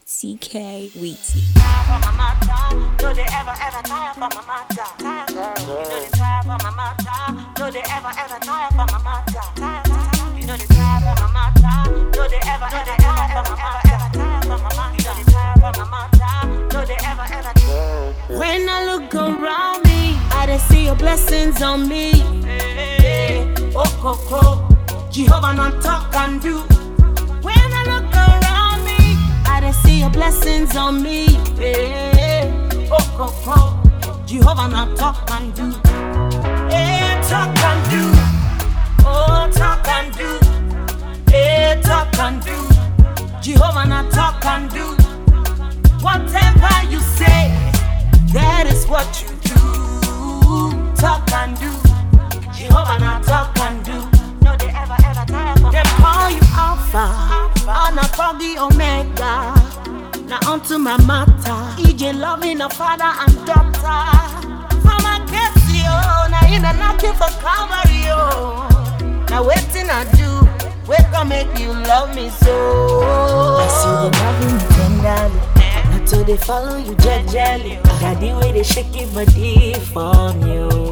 TK Weezy. No, they ever tire for my matter. You know they tire for my matter. No, they ever tire for my matter. You know they tire for my matter. No, they ever tire for my matter. You know they tire for my matter. No, they ever tire. When I look around me, I just see your blessings on me. Oh, Coco, Jehovah not talk and do. When I look around me, I just see your blessings on me. Oh, Coco, Jehovah not talk and do. Talk and do. Oh, talk and do. Talk and do. Jehovah not talk and do. Whatever you say, that is what you do. Talk and do. Jehovah not talk and do. No, they ever tire for. They call you Alpha, on a foggy Omega. Now onto my matter. EJ loving a father and daughter. From a kiss you, now in a knocking for Calvary. Now waiting I do, wait gon' make you love me so. I see them loving me tenderly. Until they follow you jelly. Daddy way they shake it body from you.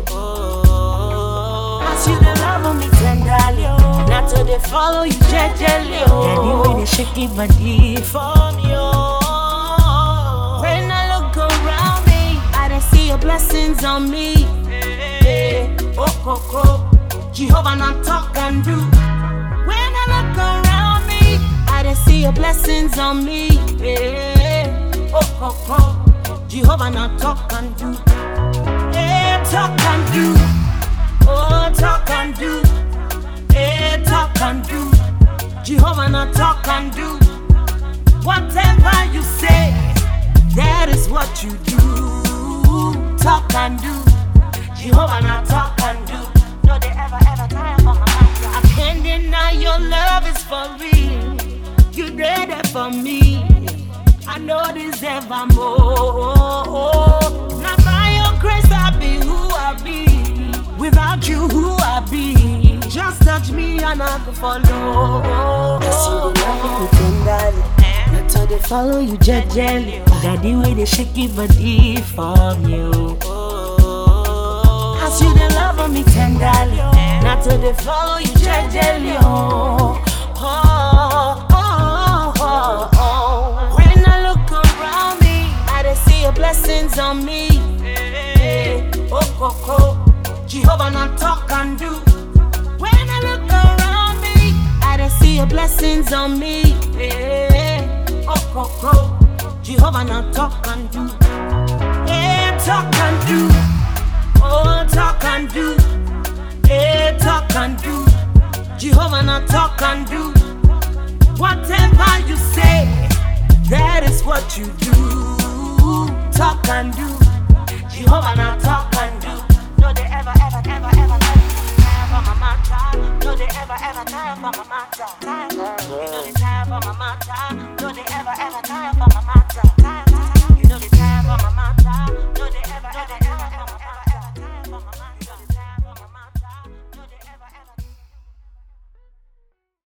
I see them loving me tenderly. Not till they follow you jelly. Daddy way they shake it body from you. When I look around me, I just see your blessings on me. Oh, Coco, Jehovah not talk and do. When I look around me, I just see your blessings on me. Oh, Coco, Jehovah not talk and do. Talk and do. Oh, talk and do. Talk and do. Jehovah not talk and do. Whatever you say, that is what you do. Talk and do. Jehovah not talk and do. No, they ever tire for my matter. I can't deny your love is for real. You did it for me. I know this ever more. Now by your grace I be who I be. Without you who I be. Just touch me and I go follow. I see them loving me tenderly. Not till they follow you jelly. Daddy way they shake it body from you. I see them loving me tenderly. Not till they follow you jelly. When I look around me, I just see your blessings on me. Oh, Coco, Jehovah not talk and do. When I look around me, I just see your blessings on me. Oh, Coco, Jehovah not talk and do. Talk and do. Oh, talk and do. Talk and do. Jehovah not talk and do. Whatever you say, that is what you do. Talk and do. Jehovah not